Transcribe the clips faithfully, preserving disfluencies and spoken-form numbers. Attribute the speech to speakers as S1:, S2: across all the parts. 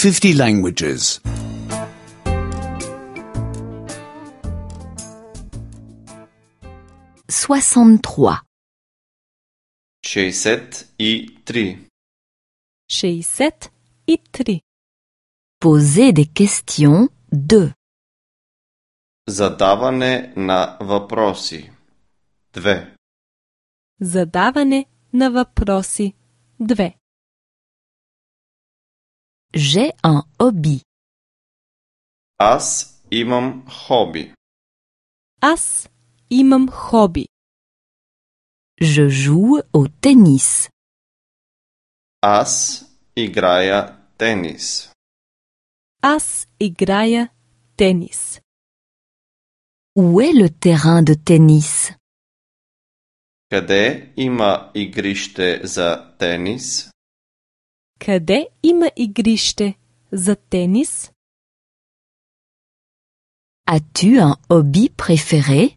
S1: fifty languages.
S2: soixante-trois.
S3: шейсет и три.
S4: шейсет и три.
S2: Poser des questions deux.
S3: Задаване на въпроси. две.
S4: Задаване на въпроси. две.
S2: J'ai un hobby.
S3: Аз имам хоби.
S4: Аз имам хоби.
S2: Je joue au tennis.
S3: Аз играя тенис.
S4: Аз играя тенис.
S2: Où est le terrain de tennis?
S3: Къде има игрище за тенис?
S4: Къде има игрище за тенис?
S2: As-tu un hobby préféré?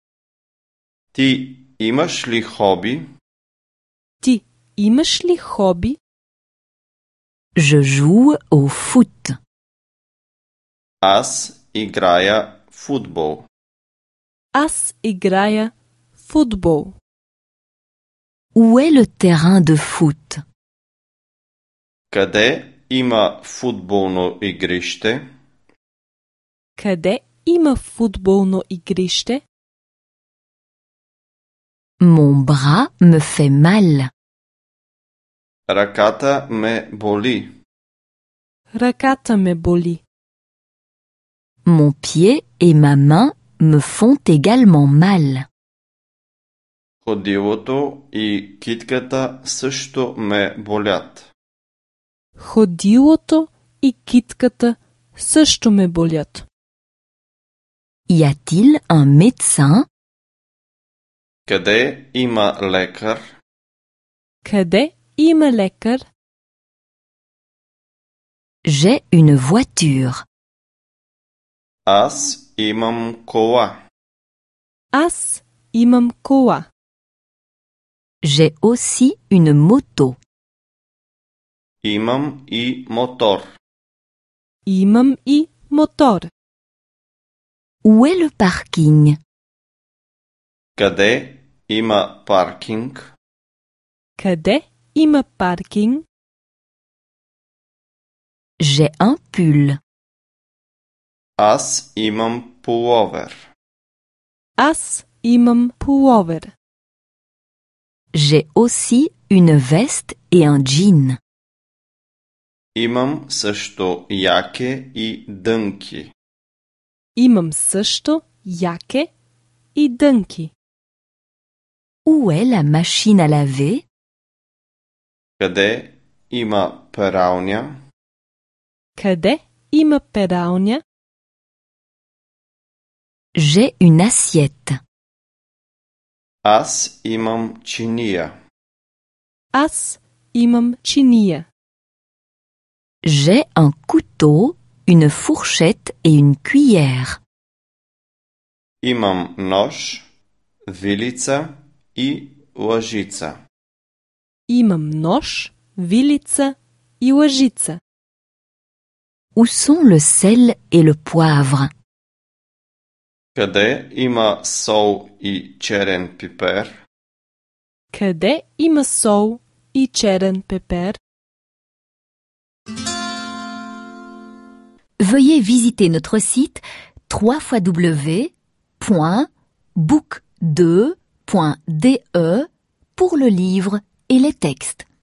S3: Ти имаш ли хоби?
S4: Ти имаш ли хоби?
S2: Je joue au foot.
S3: Аз играя футбол.
S4: Аз играя футбол.
S2: Où est le terrain de foot?
S3: Къде има футболно игрище?
S4: Къде има футболно игрище?
S2: Mon bras me fait mal.
S3: Ръката ме боли.
S4: Ръката ме боли.
S2: Mon pied et ma main me font également mal.
S3: Ходилото и китката също ме болят.
S4: Ходилото и китката също ме болят.
S2: Y a-t-il un médecin?
S3: Къде има лекар?
S4: Къде има лекар?
S2: J'ai une voiture.
S3: Аз имам кола.
S4: Аз имам кола.
S2: J'ai aussi une moto.
S3: Имам и мотор.
S4: Имам и мотор.
S2: Où est le parking?
S3: Къде има паркинг?
S4: Къде има паркинг?
S2: J'ai un pull.
S3: Аз имам пуловер.
S4: Аз имам пуловер.
S2: J'ai aussi une veste et un jean.
S3: Имам също яке и дънки.
S4: Имам също яке и дънки.
S2: Où est la machine à laver?
S3: Къде има пералня?
S4: Къде има пералня?
S2: J'ai une assiette.
S3: Аз имам чиния.
S4: Аз имам чиния.
S2: J'ai un couteau, une fourchette et une cuillère.
S3: Имам нож, вилица и лъжица.
S4: Имам нож, вилица и лъжица.
S2: Où sont le sel et le poivre?
S3: Къде има сол и черен пипер?
S4: Къде има сол и черен пепер?
S2: Veuillez visiter notre site w w w point book deux point d e pour le livre et les textes.